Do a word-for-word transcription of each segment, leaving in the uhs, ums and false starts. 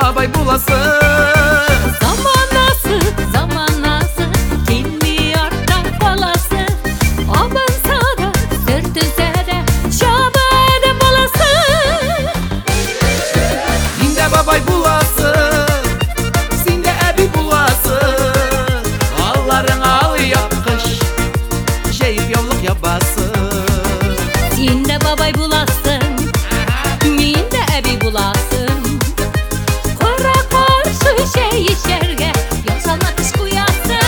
babay bulası. Zamanası, zamanası gelmiyor da balası. Abansa da sürtünse de şabede balası. Sinde babay bulası, sinde ebi bulası. Alların al yapkış, şeyip yolluk yabası. Sinde babay bulasın, minde ebi bulasın. Kora karşı şey işerge, yosalma kış kuyasın.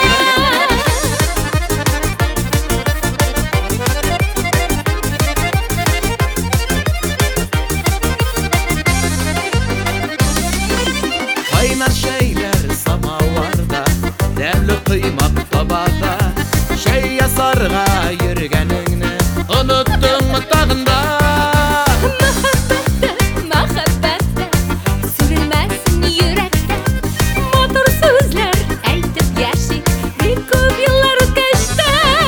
Kaynar şeyler samavarda, demli kıymak tabada. Şey yasarga yürgenini unuttun mu tağında? Muhabbette, muhabbette sürülmezsin yürekte. Motor sözler aytıp yaşayıp bir көп yıllar geçti.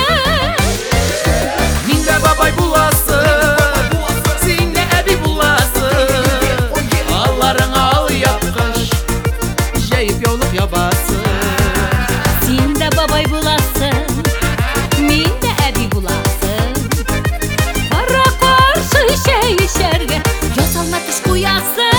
Minde babay bulası, sinde ebi bulası. Alların al yapkış, şeyip yolluk yabası. Sinde babay bulasın, minde ebi bulasın. Kara karşı şey işerge, yosalma kış kuyasın.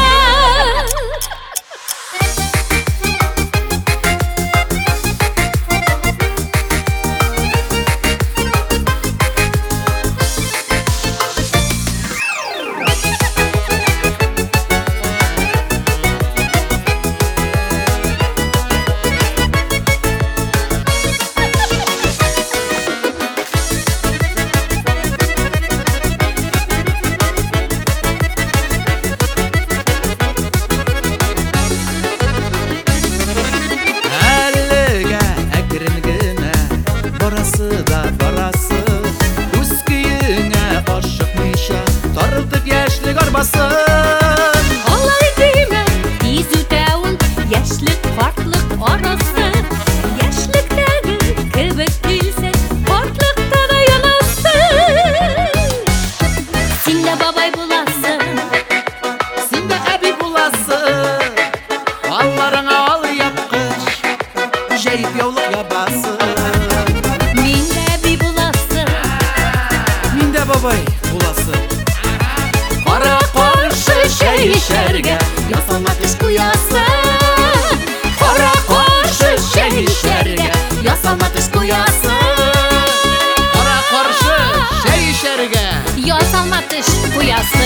Әліге әкірінгіне, борасы да барасы. Үз күйіңе ашықмыйша, тартып яшьлік арбасын. Алай дейме, тиз үтәуін, яшьлік, картлык арасы. Яшьліктәге кебек килсен, картлыкта да янасың. Син дә бабай буласың, Сinde әби буласы, алларыңа ал yapkış, şeyip yolluk yabası. мин дә би буласың. Minde babay bulası. Kara karşı şey işerge, yasalma kış kuyasın. Kara karşı şey işerge, yasalma kış kuyasın. Kara karşı şey işerge. Ясалма тыш куясы.